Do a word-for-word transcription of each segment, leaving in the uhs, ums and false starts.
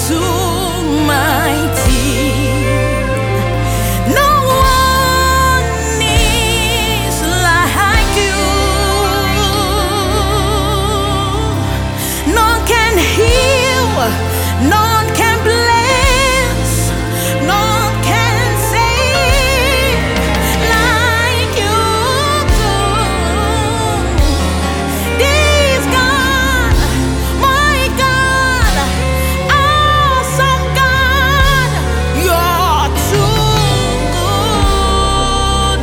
to my teeth. No one is like you. None can heal, none can bless, none can save like you do. This God, my God, awesome God, you're too good.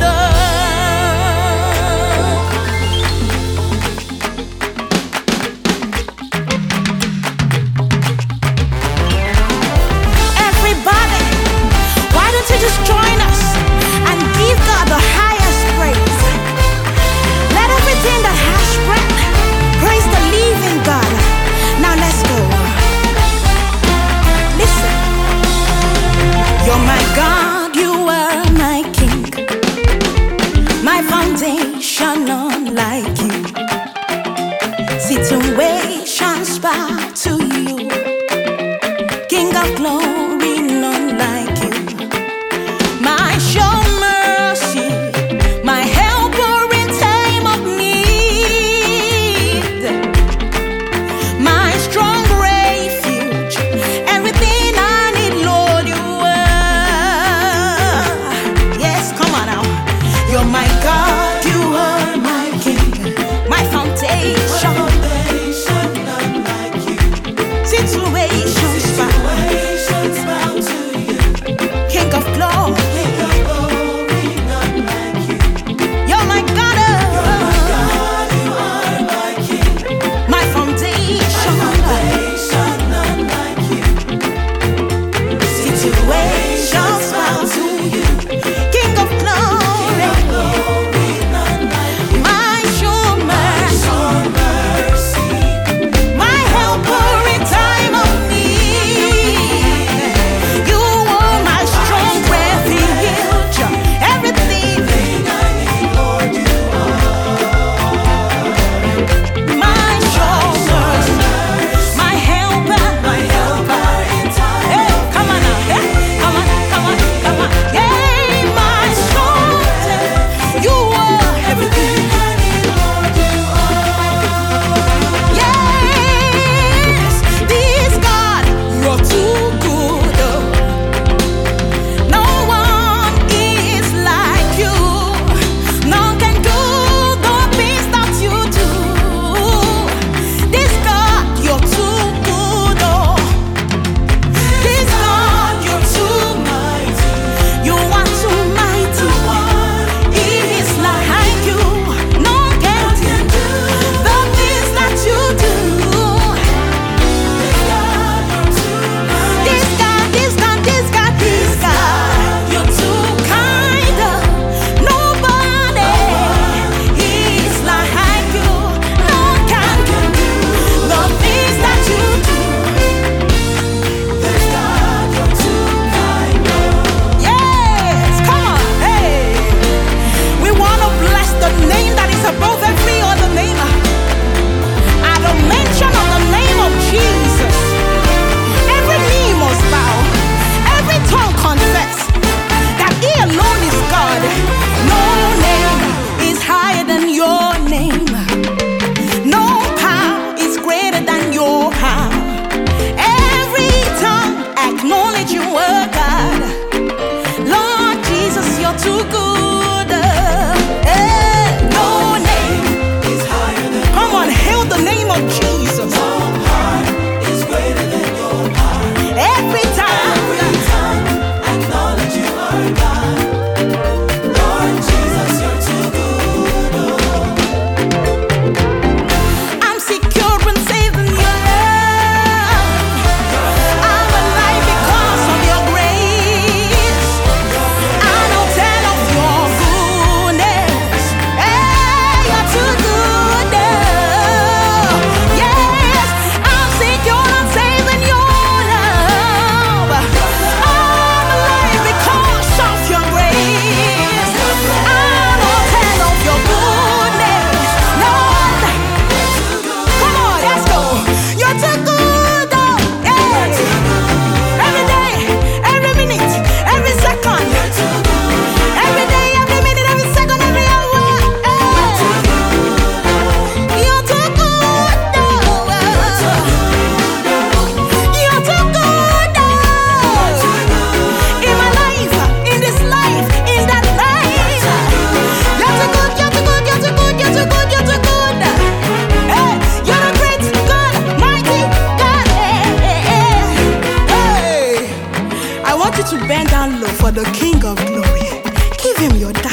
Everybody, why don't you just join us and give God the highest praise? Let everything that has breath praise the living God. Now let's go. Listen. You're my God, you are my King, my foundation unlike you. Situations bow to you, King of glory, none like you. My sure mercy, my helper in time of need, my strong refuge, everything I need, Lord, you are. Yes, come on now. You're my God, you are my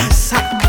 Sa